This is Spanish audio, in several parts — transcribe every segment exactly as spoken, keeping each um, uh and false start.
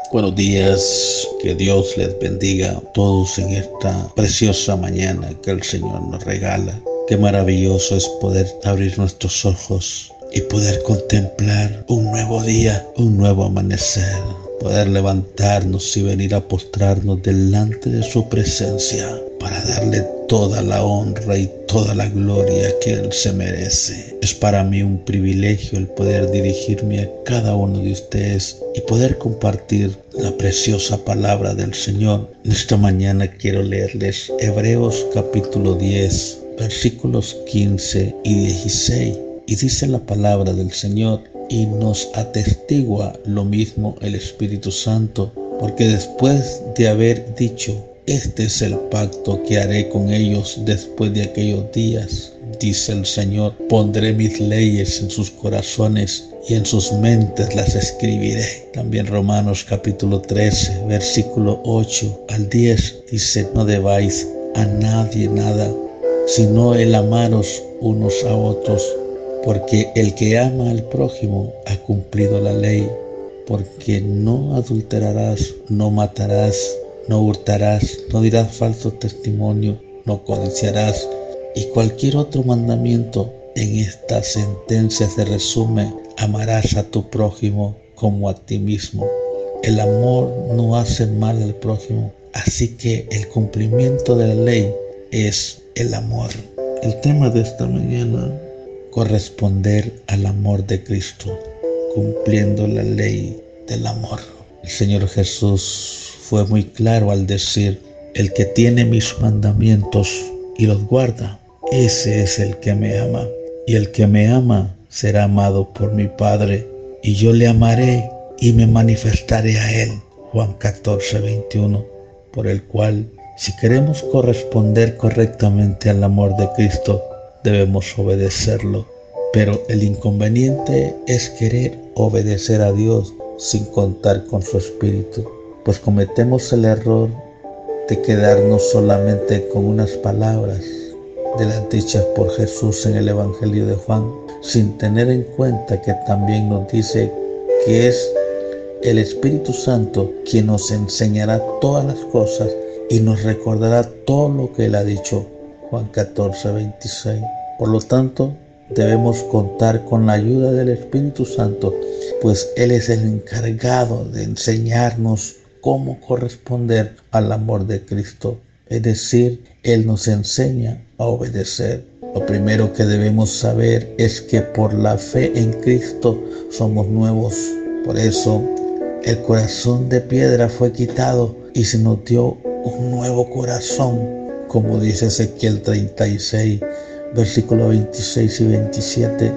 Buenos días, que Dios les bendiga a todos en esta preciosa mañana que el Señor nos regala. Qué maravilloso es poder abrir nuestros ojos y poder contemplar un nuevo día, un nuevo amanecer. Poder levantarnos y venir a postrarnos delante de su presencia para darle toda la honra y toda la gloria que Él se merece. Es para mí un privilegio el poder dirigirme a cada uno de ustedes y poder compartir la preciosa palabra del Señor. En esta mañana quiero leerles Hebreos capítulo diez, versículos quince y dieciséis. Y dice la palabra del Señor: y nos atestigua lo mismo el Espíritu Santo, porque después de haber dicho: este es el pacto que haré con ellos después de aquellos días, dice el Señor, pondré mis leyes en sus corazones y en sus mentes las escribiré. También Romanos capítulo trece, versículo ocho al diez dice: no debáis a nadie nada, sino el amaros unos a otros, porque el que ama al prójimo ha cumplido la ley. Porque no adulterarás, no matarás, no hurtarás, no dirás falso testimonio, no codiciarás. Y cualquier otro mandamiento en esta sentencia se resume: amarás a tu prójimo como a ti mismo. El amor no hace mal al prójimo, así que el cumplimiento de la ley es el amor. El tema de esta mañana: corresponder al amor de Cristo, cumpliendo la ley del amor. El Señor Jesús fue muy claro al decir: el que tiene mis mandamientos y los guarda, ese es el que me ama. Y el que me ama será amado por mi Padre, y yo le amaré y me manifestaré a él. Juan catorce, veintiuno. Por el cual, si queremos corresponder correctamente al amor de Cristo, debemos obedecerlo. Pero el inconveniente es querer obedecer a Dios sin contar con su Espíritu, pues cometemos el error de quedarnos solamente con unas palabras de las dichas por Jesús en el Evangelio de Juan, sin tener en cuenta que también nos dice que es el Espíritu Santo quien nos enseñará todas las cosas y nos recordará todo lo que Él ha dicho. Juan catorce, veintiséis. Por lo tanto, debemos contar con la ayuda del Espíritu Santo, pues Él es el encargado de enseñarnos cómo corresponder al amor de Cristo. Es decir, Él nos enseña a obedecer. Lo primero que debemos saber es que por la fe en Cristo somos nuevos. Por eso, el corazón de piedra fue quitado y se nos dio un nuevo corazón. Como dice Ezequiel treinta y seis, versículos veintiséis y veintisiete,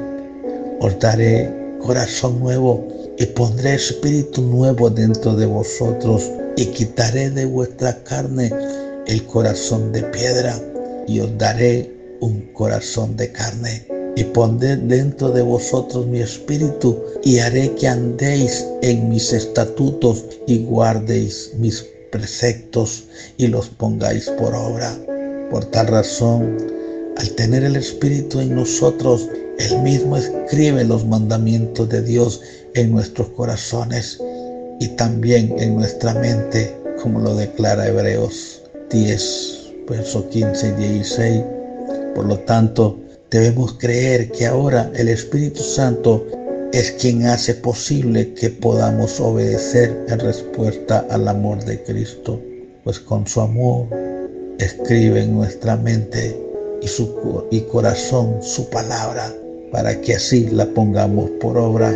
os daré corazón nuevo y pondré espíritu nuevo dentro de vosotros y quitaré de vuestra carne el corazón de piedra y os daré un corazón de carne. Y pondré dentro de vosotros mi espíritu y haré que andéis en mis estatutos y guardéis mis preceptos y los pongáis por obra. Por tal razón, al tener el Espíritu en nosotros, Él mismo escribe los mandamientos de Dios en nuestros corazones y también en nuestra mente, como lo declara Hebreos diez, versos quince y dieciséis. Por lo tanto, debemos creer que ahora el Espíritu Santo es quien hace posible que podamos obedecer en respuesta al amor de Cristo, pues con su amor escribe en nuestra mente y, su, y corazón su palabra, para que así la pongamos por obra,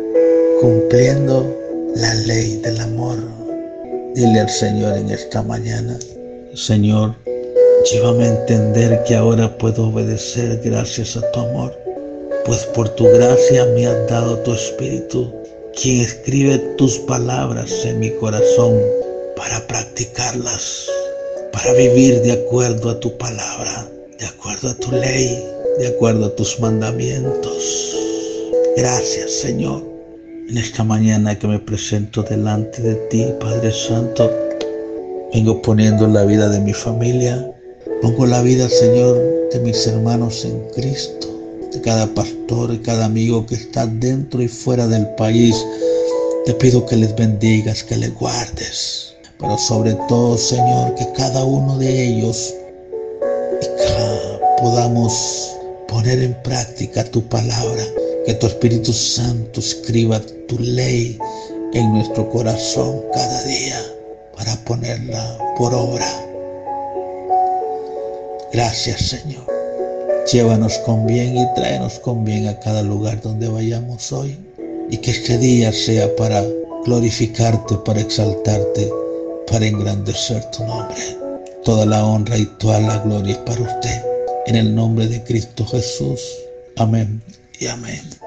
cumpliendo la ley del amor. Dile al Señor en esta mañana: Señor, llévame a entender que ahora puedo obedecer gracias a tu amor, pues por tu gracia me has dado tu Espíritu, quien escribe tus palabras en mi corazón para practicarlas, para vivir de acuerdo a tu palabra, de acuerdo a tu ley, de acuerdo a tus mandamientos. Gracias, Señor. En esta mañana que me presento delante de ti, Padre Santo, vengo poniendo la vida de mi familia, pongo la vida, Señor, de mis hermanos en Cristo, de cada pastor y cada amigo que está dentro y fuera del país, Te pido que les bendigas, que les guardes, pero sobre todo, Señor, que cada uno de ellos podamos poner en práctica tu palabra, que tu Espíritu Santo escriba tu ley en nuestro corazón cada día para ponerla por obra. Gracias, Señor. Llévanos con bien y tráenos con bien a cada lugar donde vayamos hoy, y que este día sea para glorificarte, para exaltarte, para engrandecer tu nombre. Toda la honra y toda la gloria es para usted. En el nombre de Cristo Jesús. Amén y amén.